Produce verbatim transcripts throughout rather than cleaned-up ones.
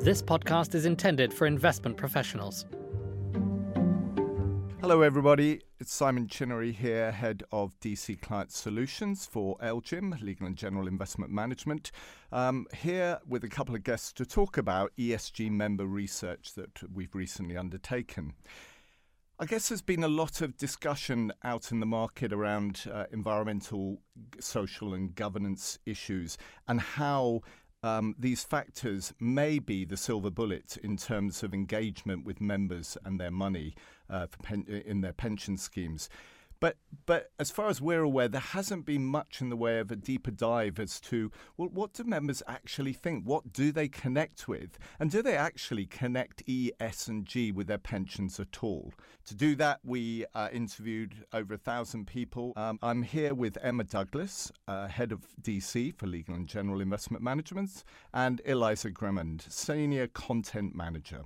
This podcast is intended for investment professionals. Hello everybody, it's Simon Chinnery here, Head of D C Client Solutions for L G I M, Legal and General Investment Management, um, here with a couple of guests to talk about E S G member research that we've recently undertaken. I guess there's been a lot of discussion out in the market around uh, environmental, social and governance issues and how Um, these factors may be the silver bullet in terms of engagement with members and their money uh, for pen- in their pension schemes. But but as far as we're aware, there hasn't been much in the way of a deeper dive as to, well, what do members actually think? What do they connect with? And do they actually connect E, S and G with their pensions at all? To do that, we uh, interviewed over a thousand people. Um, I'm here with Emma Douglas, uh, Head of D C for Legal and General Investment Management, and Eliza Gremmond, Senior Content Manager.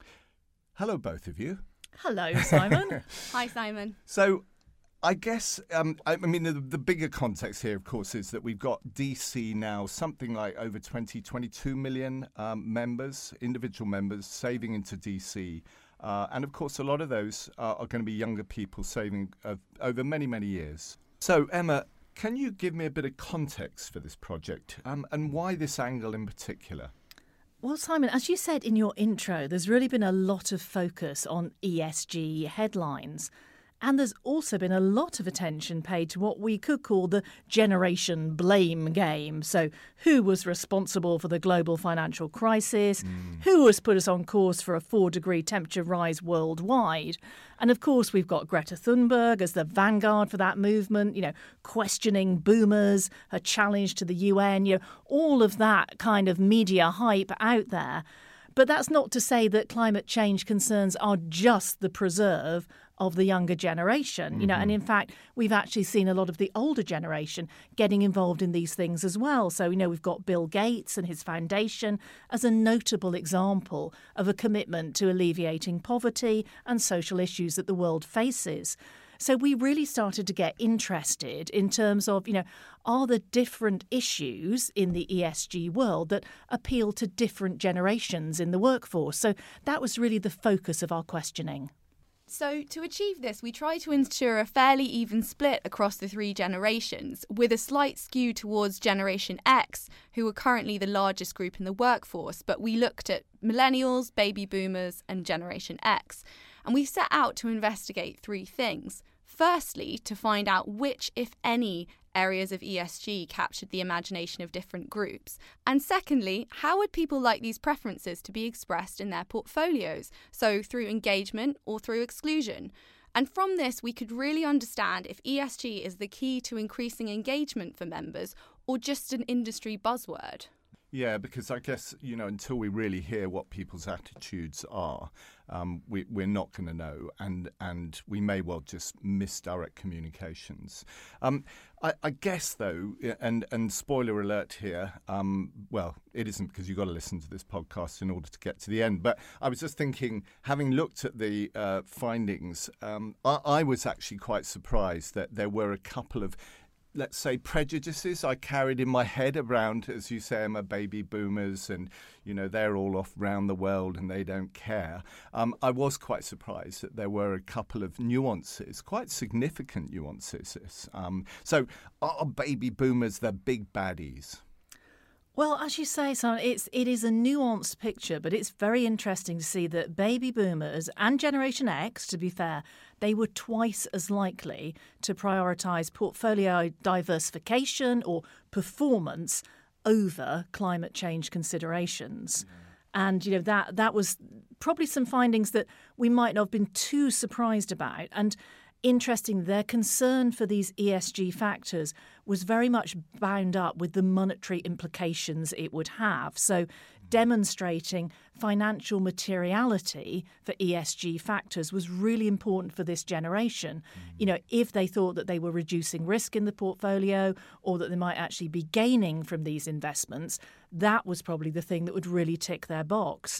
Hello, both of you. Hello, Simon. Hi, Simon. So, I guess, um, I mean, the, the bigger context here, of course, is that we've got D C now, something like over twenty, twenty-two million um, members, individual members saving into D C. Uh, and, of course, a lot of those are, are going to be younger people saving uh, over many, many years. So, Emma, can you give me a bit of context for this project um, and why this angle in particular? Well, Simon, as you said in your intro, there's really been a lot of focus on E S G headlines. And there's also been a lot of attention paid to what we could call the generation blame game. So who was responsible for the global financial crisis? Mm. Who has put us on course for a four degree temperature rise worldwide? And of course, we've got Greta Thunberg as the vanguard for that movement, you know, questioning boomers, her challenge to the U N, you know, all of that kind of media hype out there. But that's not to say that climate change concerns are just the preserve of the younger generation, mm-hmm. you know, and in fact, we've actually seen a lot of the older generation getting involved in these things as well. So, you know, we've got Bill Gates and his foundation as a notable example of a commitment to alleviating poverty and social issues that the world faces. So we really started to get interested in terms of, you know, are there different issues in the E S G world that appeal to different generations in the workforce? So that was really the focus of our questioning. So to achieve this, we try to ensure a fairly even split across the three generations, with a slight skew towards Generation X, who are currently the largest group in the workforce. But we looked at millennials, baby boomers and Generation X. And we set out to investigate three things. Firstly, to find out which, if any, areas of E S G captured the imagination of different groups. And secondly, how would people like these preferences to be expressed in their portfolios, so through engagement or through exclusion? And from this, we could really understand if E S G is the key to increasing engagement for members or just an industry buzzword. Yeah, because I guess, you know, until we really hear what people's attitudes are, um, we, we're not going to know, and and we may well just misdirect communications. Um, I, I guess, though, and, and spoiler alert here, um, well, it isn't because you've got to listen to this podcast in order to get to the end, but I was just thinking, having looked at the uh, findings, um, I, I was actually quite surprised that there were a couple of, let's say, prejudices I carried in my head around, as you say, Emma, baby boomers and, you know, they're all off round the world and they don't care. Um, I was quite surprised that there were a couple of nuances, quite significant nuances. Um, so are baby boomers the big baddies? Well, as you say, Simon, it's, it is a nuanced picture, but it's very interesting to see that baby boomers and Generation X, to be fair, they were twice as likely to prioritise portfolio diversification or performance over climate change considerations. Mm. And, you know, that that was probably some findings that we might not have been too surprised about. And interesting, their concern for these E S G factors was very much bound up with the monetary implications it would have. So demonstrating financial materiality for E S G factors was really important for this generation. Mm. You know, if they thought that they were reducing risk in the portfolio or that they might actually be gaining from these investments, that was probably the thing that would really tick their box.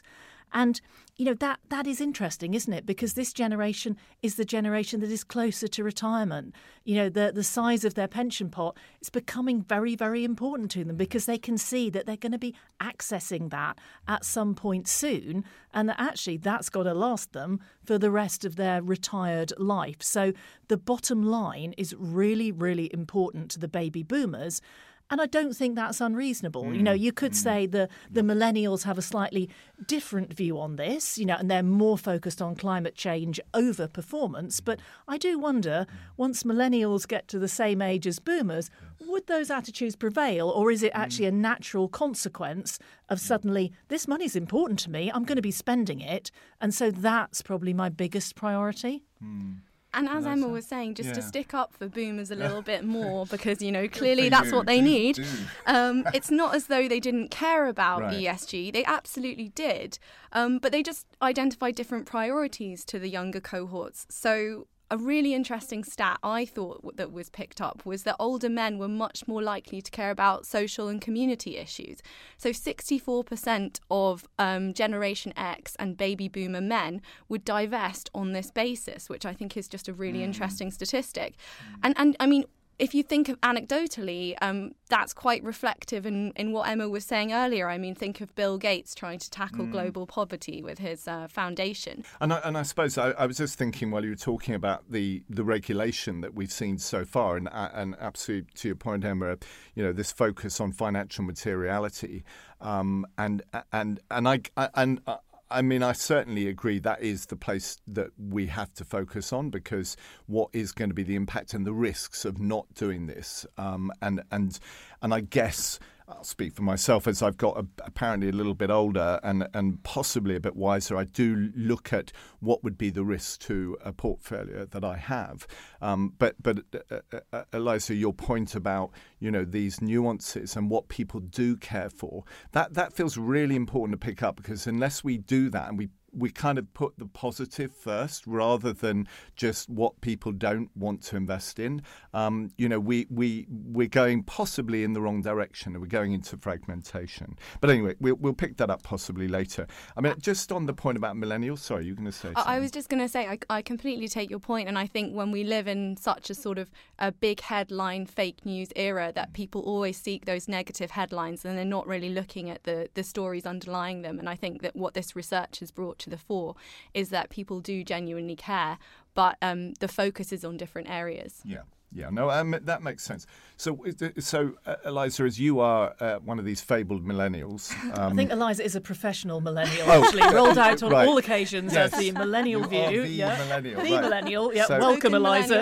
And, you know, that that is interesting, isn't it? Because this generation is the generation that is closer to retirement. You know, the, the size of their pension pot is becoming very, very important to them because they can see that they're going to be accessing that at some point soon, and that actually that's got to last them for the rest of their retired life. So the bottom line is really, really important to the baby boomers. And I don't think that's unreasonable. Mm. You know, you could mm. say the, the millennials have a slightly different view on this, you know, and they're more focused on climate change over performance. But I do wonder, once millennials get to the same age as boomers, would those attitudes prevail? Or is it actually a natural consequence of suddenly, this money's important to me, I'm going to be spending it. And so that's probably my biggest priority. Mm. And as That's Emma a, was saying, just yeah. to stick up for boomers a little bit more, because, you know, clearly that's what they need. Um, it's not as though they didn't care about right. E S G. They absolutely did. Um, but they just identified different priorities to the younger cohorts. So a really interesting stat I thought that was picked up was that older men were much more likely to care about social and community issues. So sixty-four percent of um, Generation X and baby boomer men would divest on this basis, which I think is just a really mm. interesting statistic. Mm. And, and I mean, if you think of anecdotally, um, that's quite reflective in, in what Emma was saying earlier. I mean, think of Bill Gates trying to tackle mm. global poverty with his uh, foundation. And I, and I suppose I, I was just thinking while you were talking about the, the regulation that we've seen so far, and and absolutely to your point, Emma, you know, this focus on financial materiality, um, and and and I and. I, I mean, I certainly agree that is the place that we have to focus on, because what is going to be the impact and the risks of not doing this? Um, and and and I guess I'll speak for myself as I've got a, apparently a little bit older and, and possibly a bit wiser. I do look at what would be the risk to a portfolio that I have. Um, but but uh, uh, Eliza, your point about, you know, these nuances and what people do care for, that that feels really important to pick up, because unless we do that and we we kind of put the positive first rather than just what people don't want to invest in. Um, you know, we, we, we're going possibly in the wrong direction, and we're going into fragmentation. But anyway, we'll, we'll pick that up possibly later. I mean, just on the point about millennials, sorry, you were going to say something. I was just going to say, I, I completely take your point, and I think when we live in such a sort of a big headline fake news era that people always seek those negative headlines and they're not really looking at the, the stories underlying them. And I think that what this research has brought to the fore is that people do genuinely care, but um, the focus is on different areas. Yeah. Yeah, no, um, that makes sense. So, so uh, Eliza, as you are uh, one of these fabled millennials, um, I think Eliza is a professional millennial. Oh, actually, rolled out on right. all occasions yes. as the millennial you view. Are the yeah. millennial, the right. millennial. Yeah, so, welcome, Eliza.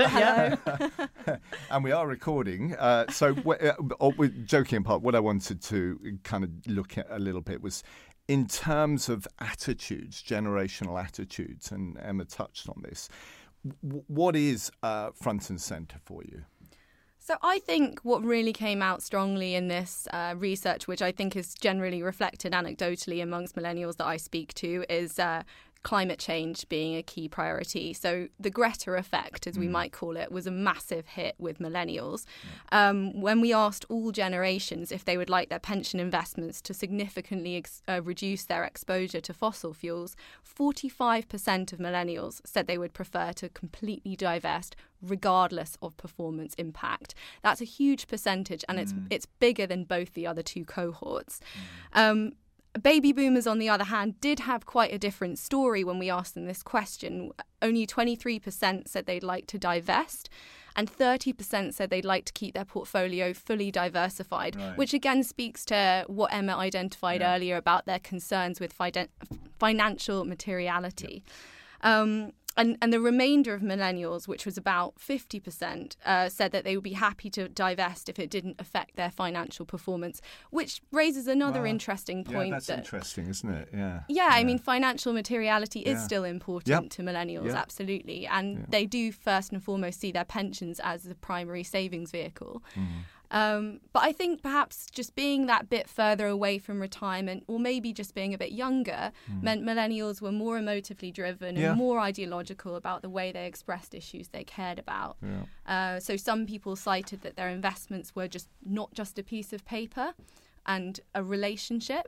Yeah. And we are recording. Uh, so, uh, with joking apart, what I wanted to kind of look at a little bit was, in terms of attitudes, generational attitudes, and Emma touched on this. What is uh, front and centre for you? So I think what really came out strongly in this uh, research, which I think is generally reflected anecdotally amongst millennials that I speak to, is uh, climate change being a key priority. So the Greta effect, as we mm. might call it, was a massive hit with millennials. Yeah. Um, when we asked all generations if they would like their pension investments to significantly ex- uh, reduce their exposure to fossil fuels, forty-five percent of millennials said they would prefer to completely divest regardless of performance impact. That's a huge percentage, and mm. it's it's bigger than both the other two cohorts. Mm. Um, Baby boomers, on the other hand, did have quite a different story when we asked them this question. Only twenty-three percent said they'd like to divest, and thirty percent said they'd like to keep their portfolio fully diversified, right. which again speaks to what Emma identified yeah. earlier about their concerns with fide- financial materiality. Yeah. Um, And, and the remainder of millennials, which was about fifty percent, uh, said that they would be happy to divest if it didn't affect their financial performance, which raises another wow. interesting point. Yeah, that's that, interesting, isn't it? Yeah. Yeah, yeah. I mean, financial materiality is yeah. still important yep. to millennials, yep. absolutely. And yeah. they do first and foremost see their pensions as the primary savings vehicle. Mm. Um, but I think perhaps just being that bit further away from retirement, or maybe just being a bit younger, mm. meant millennials were more emotively driven yeah. and more ideological about the way they expressed issues they cared about. Yeah. Uh, so some people cited that their investments were just not just a piece of paper and a relationship,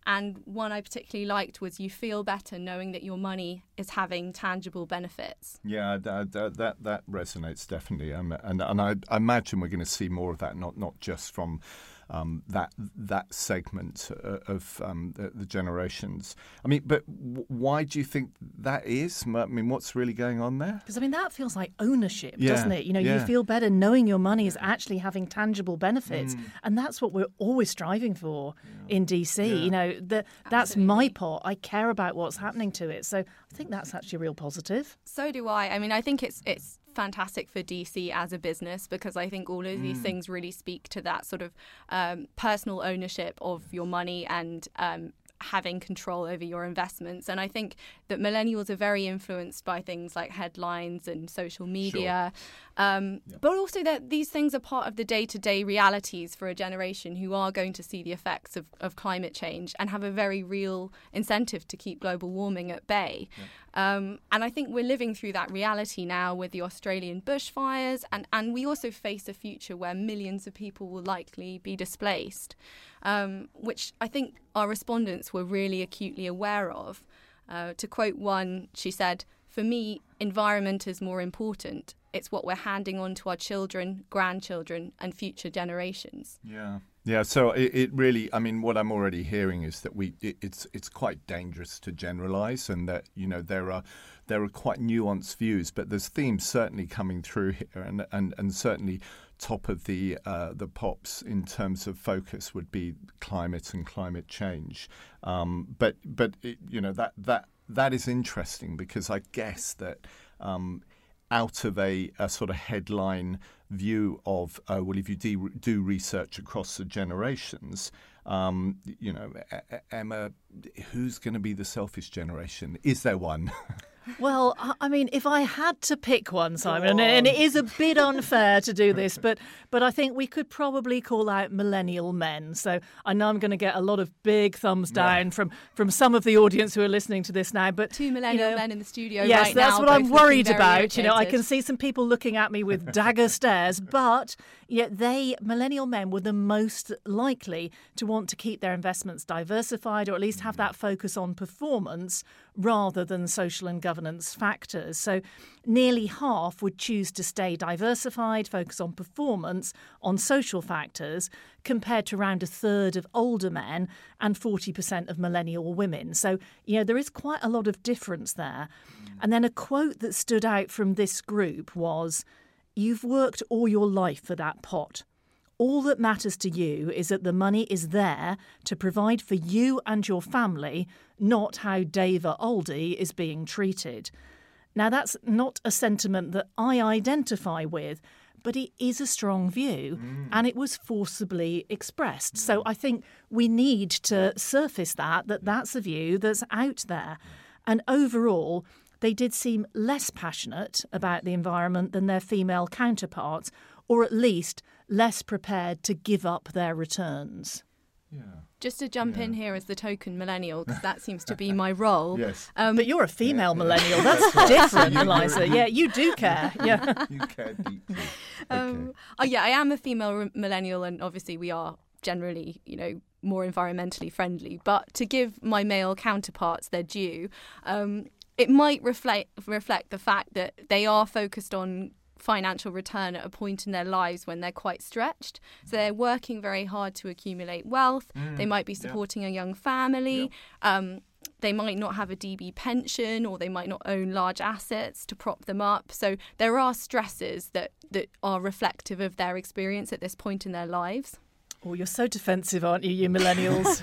And one I particularly liked was you feel better knowing that your money is having tangible benefits. Yeah, that that, that resonates definitely. Um, and and I, I imagine we're going to see more of that, not not just from um, that that segment of um, the, the generations. I mean, but w- why do you think that is? I mean, what's really going on there? Because, I mean, that feels like ownership, Yeah, doesn't it? You know, yeah. you feel better knowing your money is actually having tangible benefits. Mm. And that's what we're always striving for in D C. Yeah. You know, the, that's my Absolutely. pot. I care about what's happening to it. So I think that's actually a real positive. So do I. I mean, I think it's it's fantastic for D C as a business, because I think all of these Mm. things really speak to that sort of um, personal ownership of your money and um, having control over your investments. And I think that millennials are very influenced by things like headlines and social media, um, Yeah. but also that these things are part of the day-to-day realities for a generation who are going to see the effects of, of climate change and have a very real incentive to keep global warming at bay. Um, and I think we're living through that reality now with the Australian bushfires, and, and we also face a future where millions of people will likely be displaced, um, which I think our respondents were really acutely aware of. Uh, to quote one, she said, "For me, environment is more important. It's what we're handing on to our children, grandchildren, and future generations." Yeah. Yeah, so it, it really, I mean, what I'm already hearing is that we it, it's it's quite dangerous to generalise, and that, you know, there are there are quite nuanced views, but there's themes certainly coming through here, and and, and certainly top of the uh, the pops in terms of focus would be climate and climate change. Um, but but it, you know, that that that is interesting, because I guess that Um, out of a, a sort of headline view of, uh, well, if you de- do research across the generations, um, you know, Emma, who's going to be the selfish generation? Is there one? Well, I I mean, if I had to pick one, Simon, and, and it is a bit unfair to do this, but but I think we could probably call out millennial men. So I know I'm going to get a lot of big thumbs down from, from some of the audience who are listening to this now. But Two millennial you know, men in the studio yes, right that's now. what both I'm looking worried very about. You know, I irritated. can see some people looking at me with dagger stares, but yet they, millennial men, were the most likely to want to keep their investments diversified, or at least have that focus on performance rather than social and governance factors. So nearly half would choose to stay diversified, focus on performance, on social factors, compared to around a third of older men and forty percent of millennial women. So, you know, there is quite a lot of difference there. And then a quote that stood out from this group was, "You've worked all your life for that pot. All that matters to you is that the money is there to provide for you and your family, not how Dava Aldi is being treated." Now, that's not a sentiment that I identify with, but it is a strong view, mm. and it was forcibly expressed. Mm. So I think we need to surface that, that that's a view that's out there. And overall, they did seem less passionate about the environment than their female counterparts, or at least less prepared to give up their returns. Yeah. Just to jump Yeah. in here as the token millennial, because that seems to be my role. Yes. Um, But you're a female Yeah. millennial. That's different, Eliza. Yeah, you do care. Yeah. You care deeply. Um, Okay. oh yeah, I am a female re- millennial, and obviously we are generally, you know, more environmentally friendly. But to give my male counterparts their due, um, it might reflect reflect the fact that they are focused on financial return at a point in their lives when they're quite stretched. So they're working very hard to accumulate wealth. Mm, They might be yeah. supporting a young family. Um, they might not have a D B pension, or they might not own large assets to prop them up. So there are stresses that, that are reflective of their experience at this point in their lives. Oh, you're so defensive, aren't you, you millennials?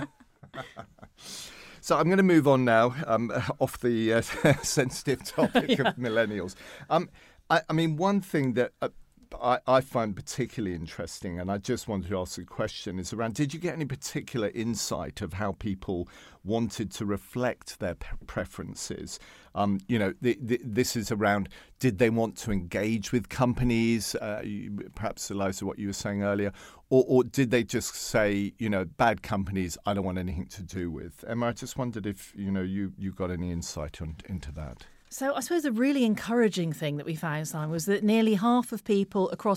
So I'm going to move on now, um, off the uh, sensitive topic Yeah. of millennials. Um, I, I mean, one thing that uh, I, I find particularly interesting, and I just wanted to ask a question, is around, did you get any particular insight of how people wanted to reflect their p- preferences? Um, you know, the, the, this is around, did they want to engage with companies? Uh, you, perhaps, Eliza, what you were saying earlier. Or, or did they just say, you know, bad companies, I don't want anything to do with? Emma, I just wondered if, you know, you, you got any insight on, into that. So I suppose a really encouraging thing that we found, Simon, was that nearly half of people across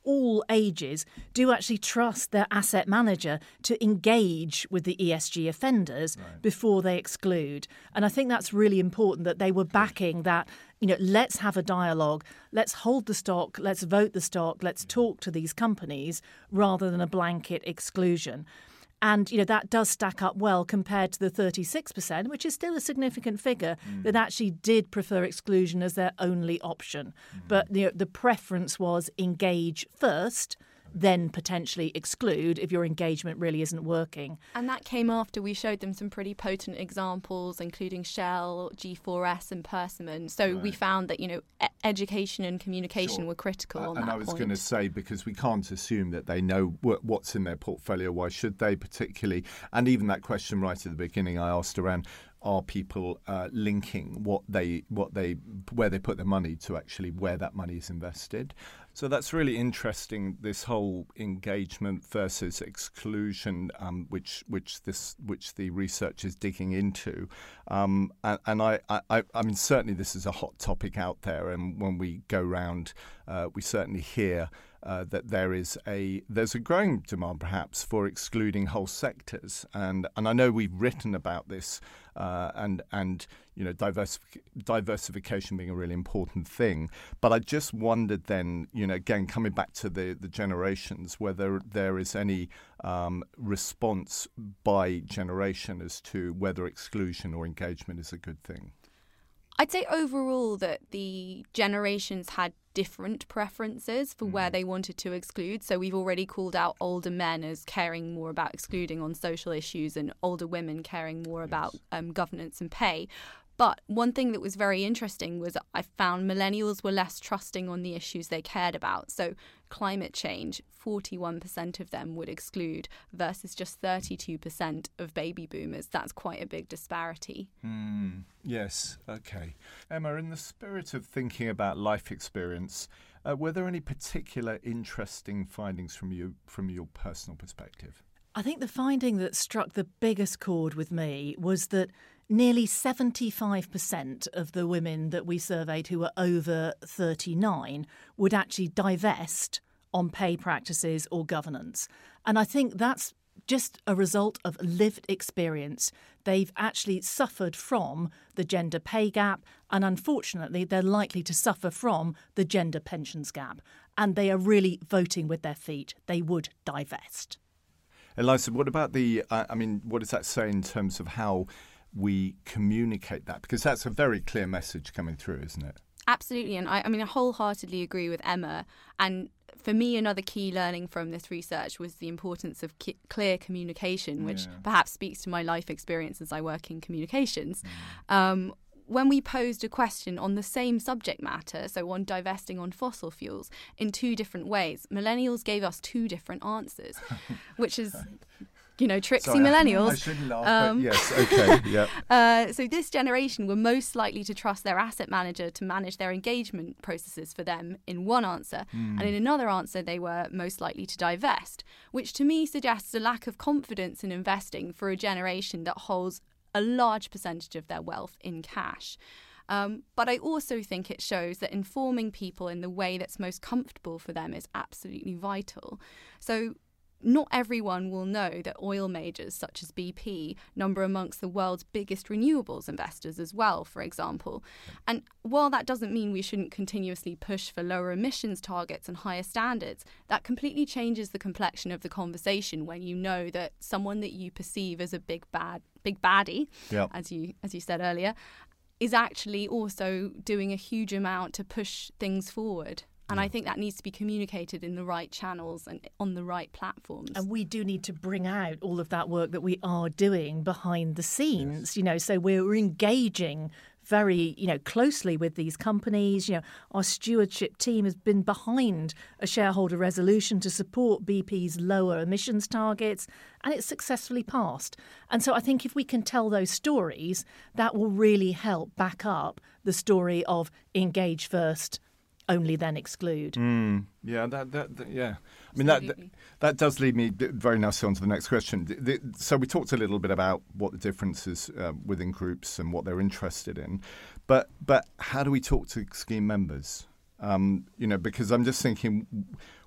all ages do actually trust their asset manager to engage with the E S G offenders right. before they exclude. And I think that's really important that they were backing that, you know, let's have a dialogue, let's hold the stock, let's vote the stock, let's talk to these companies rather than a blanket exclusion. And, you know, that does stack up well compared to the thirty-six percent, which is still a significant figure, mm. that actually did prefer exclusion as their only option. Mm. But, you know, the preference was engage first, then potentially exclude if your engagement really isn't working. And that came after we showed them some pretty potent examples, including Shell, G four S and Persimmon. So right. we found that, you know, e- education and communication sure. were critical uh, on and that I was point. going to say, because we can't assume that they know w- what's in their portfolio, why should they particularly? And even that question right at the beginning I asked around, are people uh, linking what they what they where they put their money to actually where that money is invested? So that's really interesting. This whole engagement versus exclusion, um, which which this which the research is digging into, um, and, and I, I I mean certainly this is a hot topic out there, and when we go round, uh, we certainly hear. Uh, that there is a there's a growing demand perhaps for excluding whole sectors, and and I know we've written about this, uh, and and you know diversif- diversification being a really important thing. But I just wondered then, you know, again coming back to the the generations, whether there is any um, response by generation as to whether exclusion or engagement is a good thing. I'd say overall that the generations had different preferences for mm. where they wanted to exclude. So we've already called out older men as caring more about excluding on social issues and older women caring more yes. about um, governance and pay. But one thing that was very interesting was I found millennials were less trusting on the issues they cared about. So climate change, forty-one percent of them would exclude versus just thirty-two percent of baby boomers. That's quite a big disparity. Mm, yes, OK. Emma, in the spirit of thinking about life experience, uh, were there any particular interesting findings from you from your personal perspective? I think the finding that struck the biggest chord with me was that nearly seventy-five percent of the women that we surveyed who were over thirty-nine would actually divest on pay practices or governance. And I think that's just a result of lived experience. They've actually suffered from the gender pay gap, and unfortunately they're likely to suffer from the gender pensions gap. And they are really voting with their feet. They would divest. Eliza, what about the, uh, I mean, what does that say in terms of how we communicate that? Because that's a very clear message coming through, isn't it? Absolutely. And I, I mean, I wholeheartedly agree with Emma. And for me, another key learning from this research was the importance of ki- clear communication, which yeah. perhaps speaks to my life experience as I work in communications. Mm. Um, when we posed a question on the same subject matter, so on divesting on fossil fuels, in two different ways, millennials gave us two different answers, which is, you know, tricksy Sorry, millennials. I shouldn't laugh, um, but yes, okay, yeah. Uh, so this generation were most likely to trust their asset manager to manage their engagement processes for them in one answer, mm. and in another answer they were most likely to divest, which to me suggests a lack of confidence in investing for a generation that holds a large percentage of their wealth in cash. Um, but I also think it shows that informing people in the way that's most comfortable for them is absolutely vital. So not everyone will know that oil majors such as B P number amongst the world's biggest renewables investors as well, for example. And while that doesn't mean we shouldn't continuously push for lower emissions targets and higher standards, that completely changes the complexion of the conversation when you know that someone that you perceive as a big bad, big baddie, yep. as you as you said earlier, is actually also doing a huge amount to push things forward. And I think that needs to be communicated in the right channels and on the right platforms. And we do need to bring out all of that work that we are doing behind the scenes, yes. you know, so we're engaging very, you know, closely with these companies. You know, our stewardship team has been behind a shareholder resolution to support B P's lower emissions targets, and it's successfully passed. And so I think if we can tell those stories, that will really help back up the story of engage first, only then exclude. Mm, yeah, that, that, that yeah. I mean, that, that that does lead me very nicely on to the next question. The, the, so we talked a little bit about what the difference is uh, within groups and what they're interested in, but but how do we talk to scheme members? Um, you know, because I'm just thinking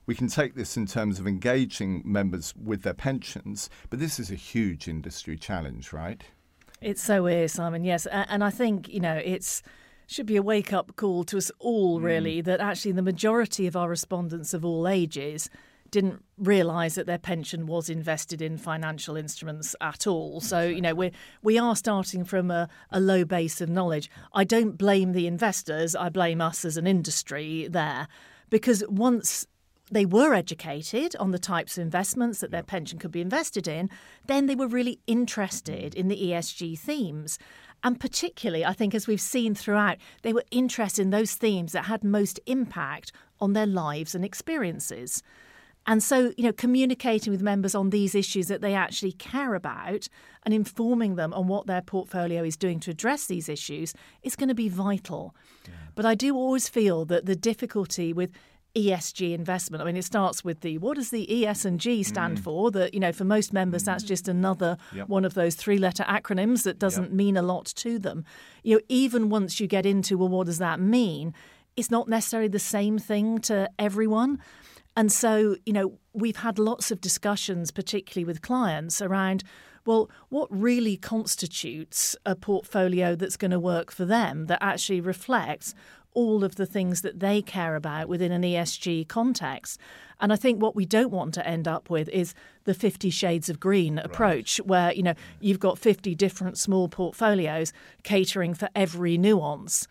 we can take this in terms of engaging members with their pensions, but this is a huge industry challenge, right? It so is, Simon, yes. And I think, you know, it's should be a wake-up call to us all, really, mm. that actually the majority of our respondents of all ages didn't realise that their pension was invested in financial instruments at all. So, you know, we we are starting from a, a low base of knowledge. I don't blame the investors. I blame us as an industry there, because once they were educated on the types of investments that their pension could be invested in, then they were really interested in the E S G themes. And particularly, I think, as we've seen throughout, they were interested in those themes that had most impact on their lives and experiences. And so, you know, communicating with members on these issues that they actually care about and informing them on what their portfolio is doing to address these issues is going to be vital. Yeah. But I do always feel that the difficulty with E S G investment, I mean, it starts with the, what does the E S and G stand mm. for? That, you know, for most members, mm. that's just another yep. one of those three-letter acronyms that doesn't yep. mean a lot to them. You know, even once you get into, well, what does that mean? It's not necessarily the same thing to everyone. And so, you know, we've had lots of discussions, particularly with clients, around, well, what really constitutes a portfolio that's going to work for them, that actually reflects all of the things that they care about within an E S G context. And I think what we don't want to end up with is the Fifty Shades of Green approach, right, where, you know, you've got fifty different small portfolios catering for every nuance.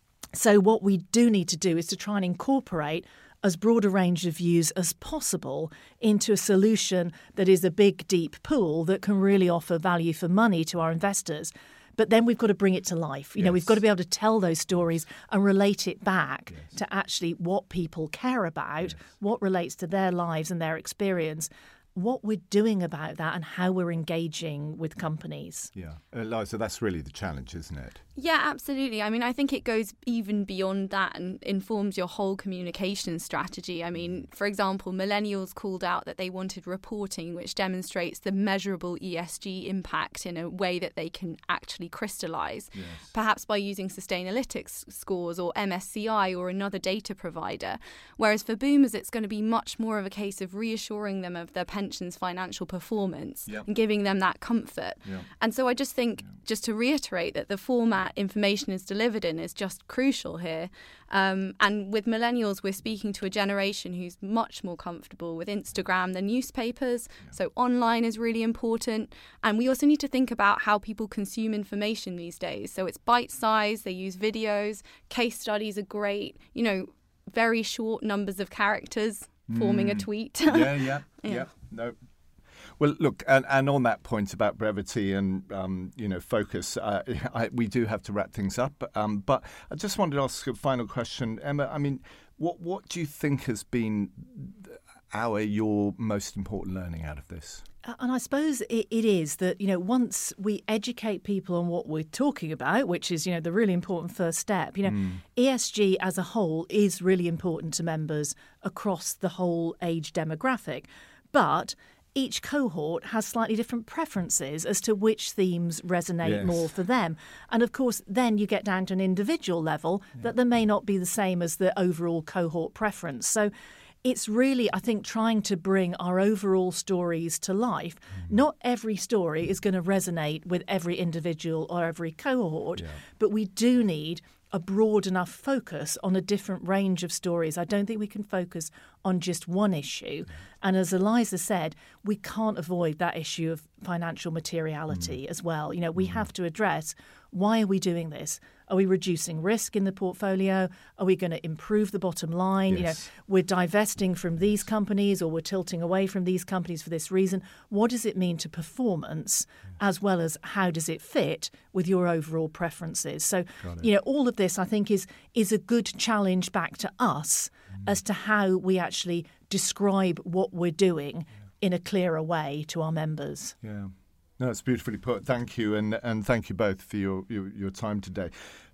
So what we do need to do is to try and incorporate as broad a range of views as possible into a solution that is a big, deep pool that can really offer value for money to our investors. But then we've got to bring it to life. You yes. know, we've got to be able to tell those stories and relate it back yes. to actually what people care about, yes. what relates to their lives and their experience, what we're doing about that and how we're engaging with companies. Yeah. Eliza, that's really the challenge, isn't it? Yeah, absolutely. I mean, I think it goes even beyond that and informs your whole communication strategy. I mean, for example, millennials called out that they wanted reporting which demonstrates the measurable E S G impact in a way that they can actually crystallise, yes. perhaps by using Sustainalytics scores or M S C I or another data provider. Whereas for boomers, it's going to be much more of a case of reassuring them of their pension's financial performance yep. and giving them that comfort. Yep. And so I just think, yep. just to reiterate, that the format information is delivered in is just crucial here. Um, and with millennials, we're speaking to a generation who's much more comfortable with Instagram than newspapers. Yeah. So online is really important. And we also need to think about how people consume information these days. So it's bite-sized, they use videos, case studies are great, you know, very short numbers of characters forming mm. a tweet. yeah, yeah, yeah, yeah. No. Well, look, and, and on that point about brevity and, um, you know, focus, uh, I, we do have to wrap things up. Um, but I just wanted to ask a final question. Emma, I mean, what, what do you think has been our, your most important learning out of this? And I suppose it, it is that, you know, once we educate people on what we're talking about, which is, you know, the really important first step, you know, mm. E S G as a whole is really important to members across the whole age demographic. But each cohort has slightly different preferences as to which themes resonate yes. more for them. And of course, then you get down to an individual level yeah. that there may not be the same as the overall cohort preference. So it's really, I think, trying to bring our overall stories to life. Mm. Not every story is going to resonate with every individual or every cohort, yeah. but we do need a broad enough focus on a different range of stories. I don't think we can focus on just one issue. Yeah. And as Eliza said, we can't avoid that issue of financial materiality mm. as well. You know, we mm. have to address, why are we doing this? Are we reducing risk in the portfolio? Are we going to improve the bottom line? Yes. You know, we're divesting from these companies or we're tilting away from these companies for this reason. What does it mean to performance, as well as how does it fit with your overall preferences? So, you know, all of this, I think, is is a good challenge back to us mm. as to how we actually describe what we're doing yeah. in a clearer way to our members. Yeah. No, it's beautifully put. Thank you, and and thank you both for your, your, your time today.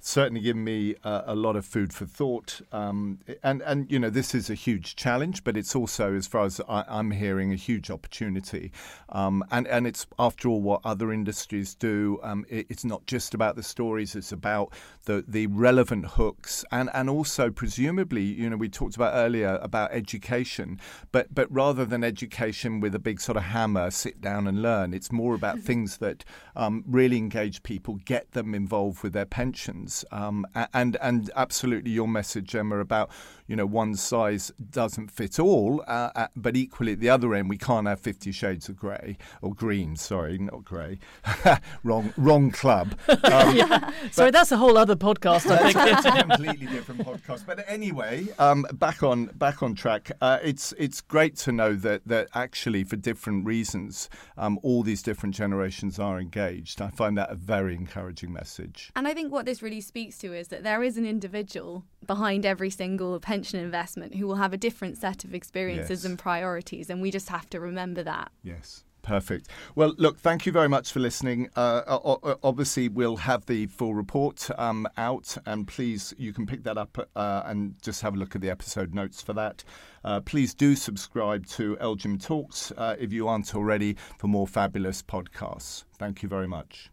certainly given me uh, a lot of food for thought. Um, and, and, you know, this is a huge challenge, but it's also, as far as I, I'm hearing, a huge opportunity. Um, and, and it's, after all, what other industries do. Um, it, it's not just about the stories. It's about the, the relevant hooks. And, and also, presumably, you know, we talked about earlier about education. But, but rather than education with a big sort of hammer, sit down and learn, it's more about things that um, really engage people, get them involved with their pensions. Um, and and absolutely your message, Emma, about, you know, one size doesn't fit all, uh, uh, but equally at the other end, we can't have Fifty Shades of Grey, or green, sorry, not grey. wrong wrong club. Um, yeah. Sorry, that's a whole other podcast, I think. That's a completely different podcast. But anyway, um, back on back on track. Uh, it's it's great to know that, that actually, for different reasons, um, all these different generations are engaged. I find that a very encouraging message. And I think what this really speaks to is that there is an individual behind every single pension investment who will have a different set of experiences Yes. and priorities, and we just have to remember that. Yes. Perfect. Well, look, thank you very much for listening. Uh, obviously, we'll have the full report um, out, and please, you can pick that up uh, and just have a look at the episode notes for that. Uh, please do subscribe to LGIM Talks uh, if you aren't already, for more fabulous podcasts. Thank you very much.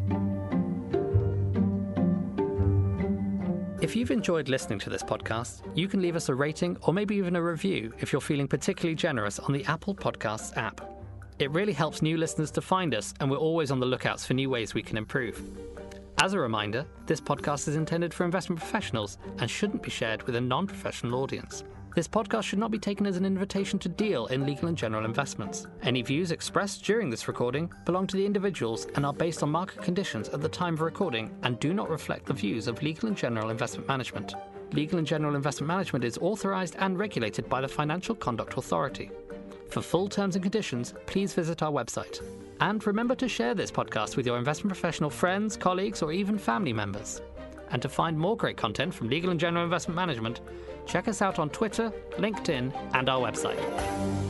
If you've enjoyed listening to this podcast, you can leave us a rating or maybe even a review if you're feeling particularly generous on the Apple Podcasts app. It really helps new listeners to find us, and we're always on the lookouts for new ways we can improve. As a reminder, this podcast is intended for investment professionals and shouldn't be shared with a non-professional audience. This podcast should not be taken as an invitation to deal in legal and general investments. Any views expressed during this recording belong to the individuals and are based on market conditions at the time of recording and do not reflect the views of Legal and General Investment Management. Legal and General Investment Management is authorised and regulated by the Financial Conduct Authority. For full terms and conditions, please visit our website. And remember to share this podcast with your investment professional friends, colleagues, or even family members. And to find more great content from Legal and General Investment Management, check us out on Twitter, LinkedIn, and our website.